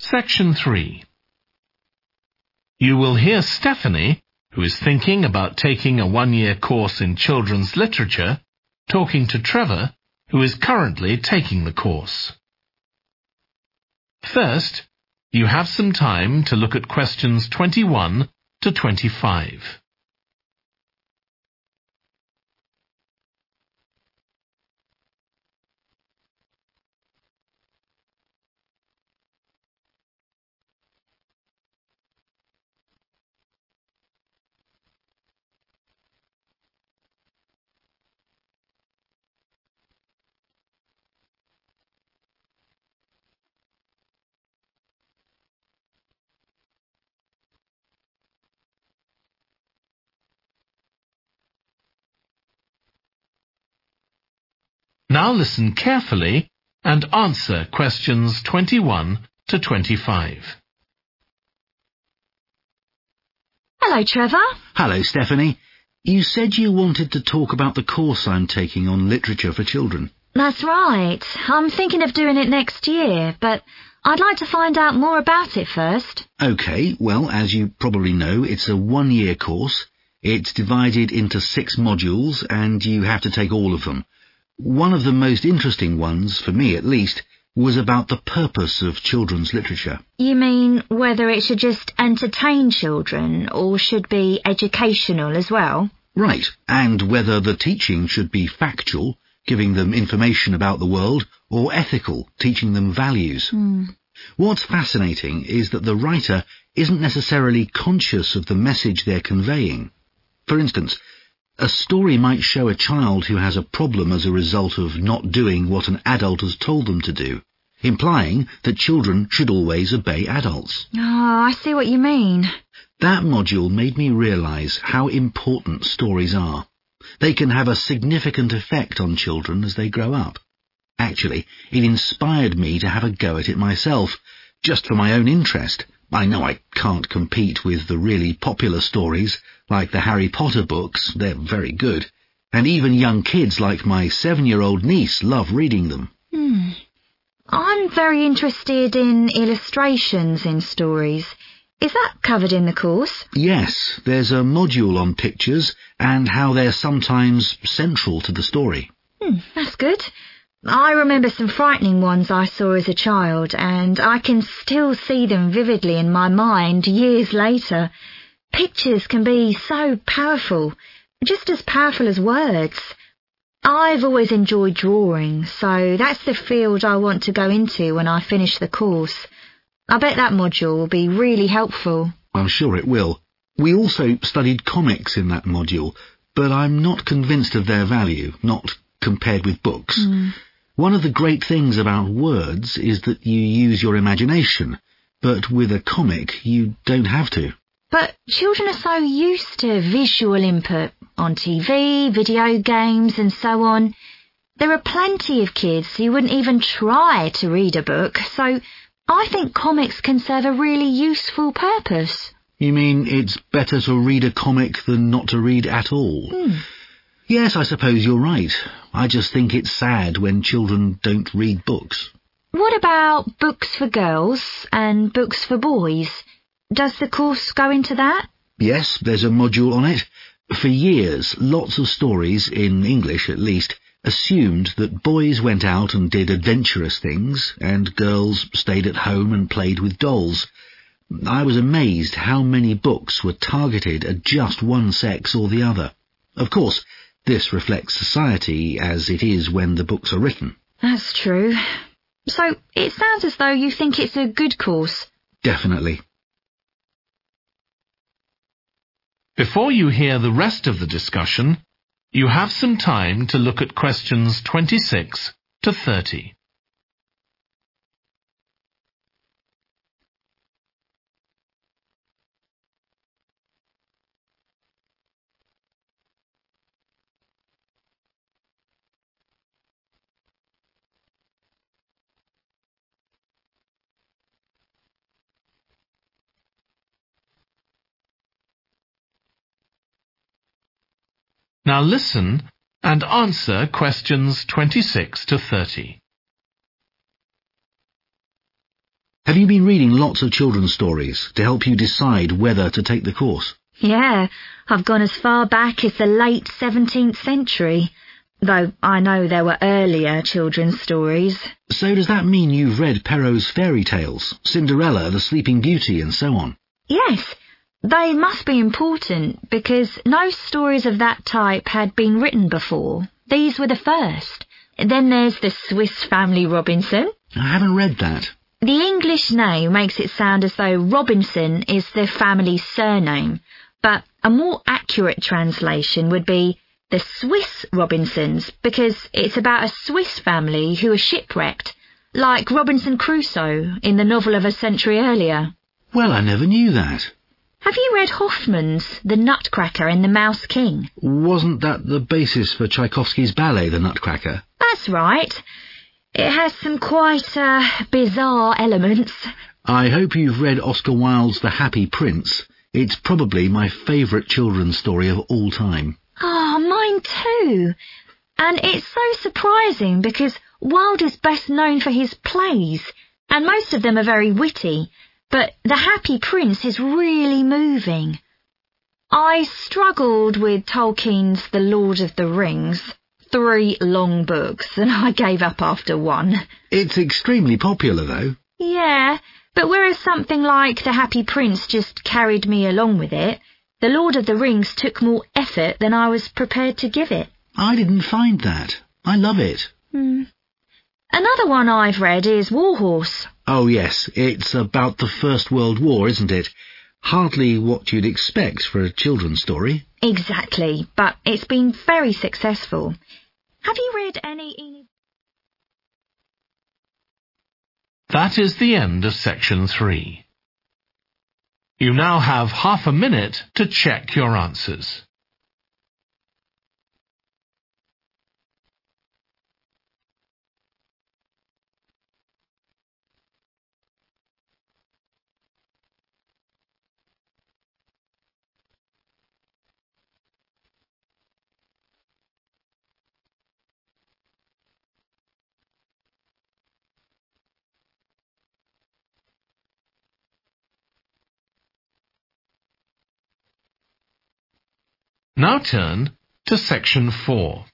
Section 3. You will hear Stephanie, who is thinking about taking a one-year course in children's literature, talking to Trevor, who is currently taking the course. First, you have some time to look at questions 21 to 25. Now listen carefully and answer questions 21 to 25. Hello, Trevor. Hello, Stephanie. You said you wanted to talk about the course I'm taking on literature for children. That's right. I'm thinking of doing it next year, but I'd like to find out more about it first. OK, well, as you probably know, it's a one-year course. It's divided into 6 modules, and you have to take all of them. One of the most interesting ones, for me at least, was about the purpose of children's literature. You mean whether it should just entertain children or should be educational as well? Right, and whether the teaching should be factual, giving them information about the world, or ethical, teaching them values. What's fascinating is that the writer isn't necessarily conscious of the message they're conveying. For instance, a story might show a child who has a problem as a result of not doing what an adult has told them to do, implying that children should always obey adults. Oh, I see what you mean. That module made me realize how important stories are. They can have a significant effect on children as they grow up. Actually, it inspired me to have a go at it myself, just for my own interest. I know I can't compete with the really popular stories, like the Harry Potter books. They're very good. And even young kids like my 7-year-old niece love reading them. I'm very interested in illustrations in stories. Is that covered in the course? Yes, there's a module on pictures and how they're sometimes central to the story. That's good. I remember some frightening ones I saw as a child, and I can still see them vividly in my mind years later. Pictures can be so powerful, just as powerful as words. I've always enjoyed drawing, so that's the field I want to go into when I finish the course. I bet that module will be really helpful. I'm sure it will. We also studied comics in that module, but I'm not convinced of their value, not compared with books. One of the great things about words is that you use your imagination, but with a comic you don't have to. But children are so used to visual input on TV, video games and so on. There are plenty of kids who wouldn't even try to read a book, so I think comics can serve a really useful purpose. You mean it's better to read a comic than not to read at all? Yes, I suppose you're right. I just think it's sad when children don't read books. What about books for girls and books for boys? Does the course go into that? Yes, there's a module on it. For years, lots of stories, in English at least, assumed that boys went out and did adventurous things, and girls stayed at home and played with dolls. I was amazed how many books were targeted at just one sex or the other. Of course, this reflects society as it is when the books are written. That's true. So it sounds as though you think it's a good course. Definitely. Before you hear the rest of the discussion, you have some time to look at questions 26 to 30. Now listen and answer questions 26 to 30. Have you been reading lots of children's stories to help you decide whether to take the course? Yeah, I've gone as far back as the late 17th century, though I know there were earlier children's stories. So does that mean you've read Perrault's fairy tales, Cinderella, the Sleeping Beauty, and so on? Yes, they must be important because no stories of that type had been written before. These were the first. Then there's the Swiss Family Robinson. I haven't read that. The English name makes it sound as though Robinson is the family's surname, but a more accurate translation would be the Swiss Robinsons, because it's about a Swiss family who are shipwrecked, like Robinson Crusoe in the novel of a century earlier. Well, I never knew that. Have you read Hoffmann's The Nutcracker and the Mouse King? Wasn't that the basis for Tchaikovsky's ballet, The Nutcracker? That's right. It has some quite bizarre elements. I hope you've read Oscar Wilde's The Happy Prince. It's probably my favourite children's story of all time. Oh, mine too. And it's so surprising because Wilde is best known for his plays, and most of them are very witty, but The Happy Prince is really moving. I struggled with Tolkien's The Lord of the Rings. 3 long books, and I gave up after 1. It's extremely popular, though. Yeah, but whereas something like The Happy Prince just carried me along with it, The Lord of the Rings took more effort than I was prepared to give it. I didn't find that. I love it. Another one I've read is Warhorse. Oh, yes, it's about the First World War, isn't it? Hardly what you'd expect for a children's story. Exactly, but it's been very successful. Have you read any... That is the end of section 3. You now have half a minute to check your answers. Now turn to section 4.